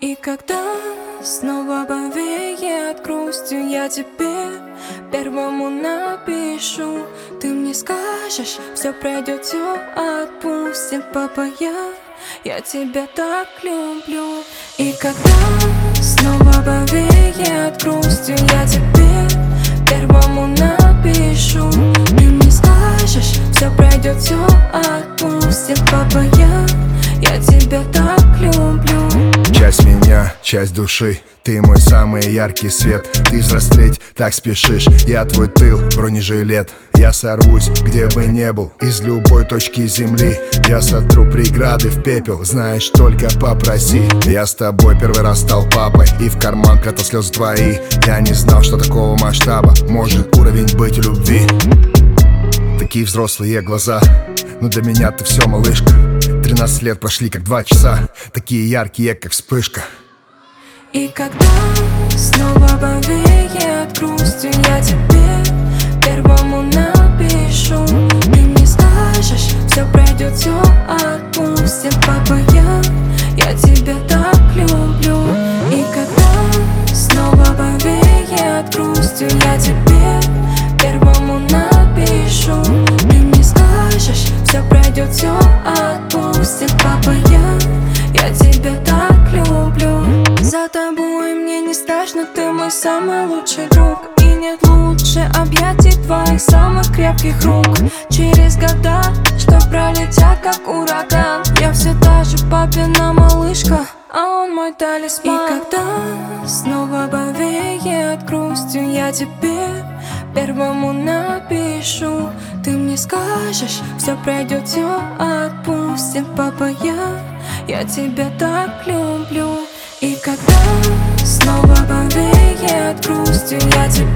И когда снова повеет грустью, я тебе первому напишу. Ты мне скажешь, все пройдет, все отпустит, папа, я тебя так люблю. И когда снова повеет грустью, я тебе первому напишу. Ты мне скажешь, все пройдет, все отпустит, папа, я тебя так люблю. Часть меня, часть души, ты мой самый яркий свет. Ты взрослеть так спешишь, я твой тыл, бронежилет. Я сорвусь, где бы не был, из любой точки земли. Я сотру преграды в пепел, знаешь, только попроси. Я с тобой первый раз стал папой, и в карман прятал слезы твои. Я не знал, что такого масштаба может уровень быть у любви. Такие взрослые глаза, но для меня ты все, малышка. 13 лет прошли как 2 часа, такие яркие, как вспышка. И когда снова повеет грустью, я тебе первому напишу. Ты мне скажешь, все пройдет, все отпустит, папа, я тебя так люблю. И когда снова повеет грустью, я тебе первому напишу. Ты мне скажешь, все пройдет, все отпустит, папа, я тебя так люблю. За тобой мне не страшно, ты мой самый лучший друг. И нет лучше объятий твоих самых крепких рук. Через года, что пролетят как ураган, я все та же папина малышка, а он мой талисман. И когда снова повеет грустью, я тебе первому напишу. Ты мне скажешь, все пройдет, все отпустит, папа, я тебя так люблю. И когда снова повеет грустью, я тебя